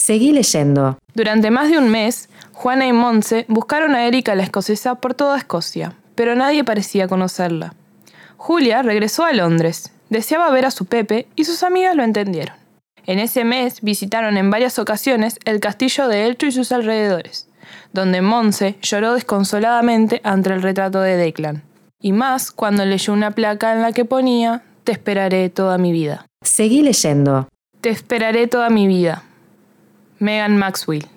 Seguí leyendo. Durante más de un mes, Juana y Montse buscaron a Erika la escocesa por toda Escocia, pero nadie parecía conocerla. Julia regresó a Londres, deseaba ver a su Pepe y sus amigas lo entendieron. En ese mes visitaron en varias ocasiones el castillo de Elcho y sus alrededores, donde Montse lloró desconsoladamente ante el retrato de Declan, y más cuando leyó una placa en la que ponía «Te esperaré toda mi vida». Seguí leyendo. Te esperaré toda mi vida. Megan Maxwell.